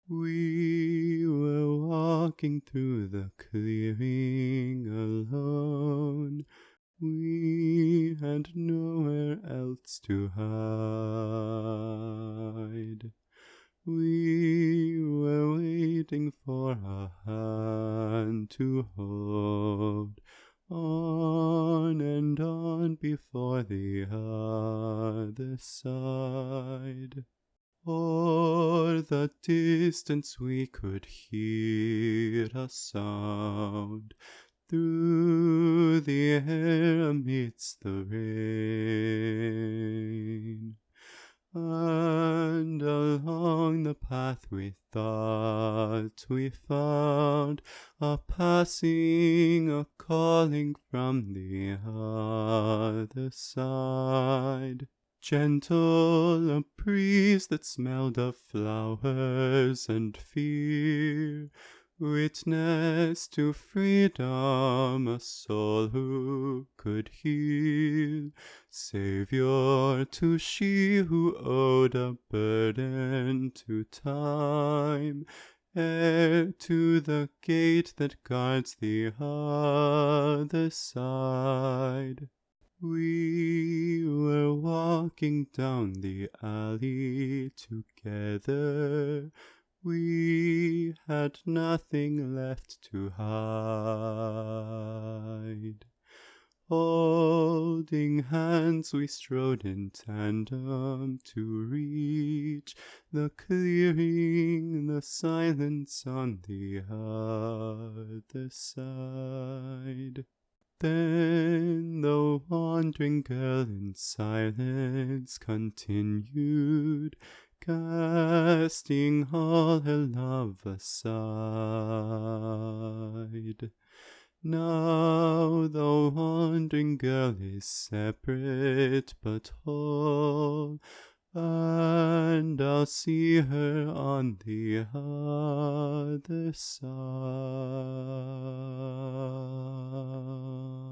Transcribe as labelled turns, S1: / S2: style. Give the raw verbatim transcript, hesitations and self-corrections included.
S1: We were walking through the clearing alone. We had nowhere else to hide. We were waiting for a hand to hold, on and on before the other side. O'er the distance we could hear a sound, through the air amidst the rain. And along the path we thought we found a passing, a calling from the other side. Gentle, a breeze that smelled of flowers and fear, witness to freedom, a soul who could heal, Saviour to she who owed a burden to time, heir to the gate that guards the other side. We were walking down the alley together. We had nothing left to hide. Holding hands, we strode in tandem to reach the clearing, the silence on the other side. Then the wandering girl in silence continued, casting all her love aside. Now the wandering girl is separate but whole, and I'll see her on the other side.